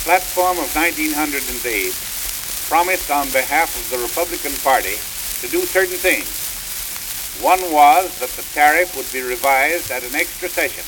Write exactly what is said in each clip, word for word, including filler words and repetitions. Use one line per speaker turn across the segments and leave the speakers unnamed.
platform of nineteen hundred eight promised on behalf of the Republican Party to do certain things. One was that the tariff would be revised at an extra session.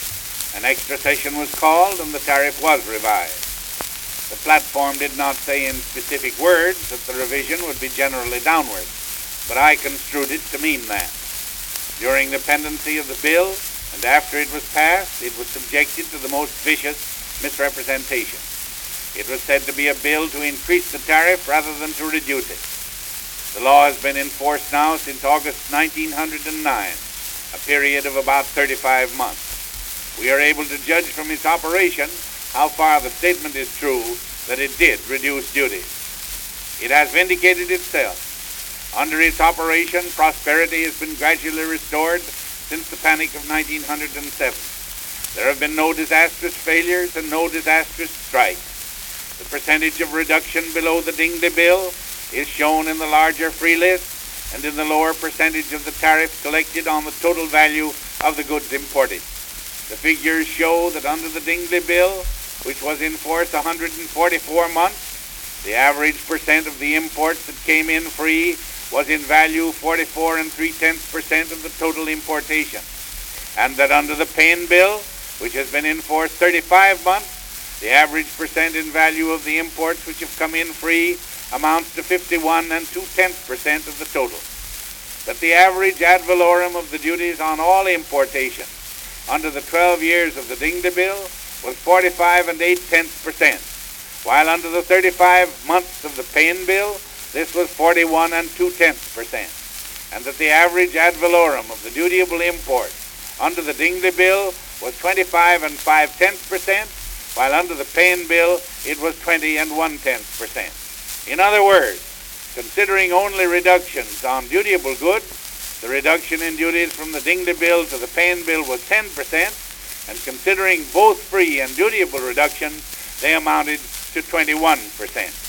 An extra session was called and the tariff was revised. The platform did not say in specific words that the revision would be generally downward, but I construed it to mean that. During the pendency of the bill and after it was passed, it was subjected to the most vicious misrepresentation. It was said to be a bill to increase the tariff rather than to reduce it. The law has been in force now since August nineteen hundred nine, a period of about thirty-five months. We are able to judge from its operation how far the statement is true that it did reduce duties. It has vindicated itself. Under its operation, prosperity has been gradually restored since the panic of nineteen hundred seven. There have been no disastrous failures and no disastrous strikes. The percentage of reduction below the Dingley bill is shown in the larger free list and in the lower percentage of the tariff collected on the total value of the goods imported. The figures show that under the Dingley bill, which was in force one hundred forty-four months, the average percent of the imports that came in free was in value forty-four and three-tenths percent of the total importation, and that under the Payne bill, which has been in force thirty-five months, the average percent in value of the imports which have come in free amounts to fifty-one and two-tenths percent of the total. That the average ad valorem of the duties on all importations under the twelve years of the Dingley bill was forty-five and eight-tenths percent, while under the thirty-five months of the Payne bill, this was forty-one and two-tenths percent, and that the average ad valorem of the dutiable import under the Dingley bill was twenty-five and five-tenths percent, while under the Payne bill it was twenty and one-tenths percent. In other words, considering only reductions on dutiable goods, the reduction in duties from the Dingley bill to the Payne bill was ten percent, and considering both free and dutiable reductions, they amounted to twenty-one percent.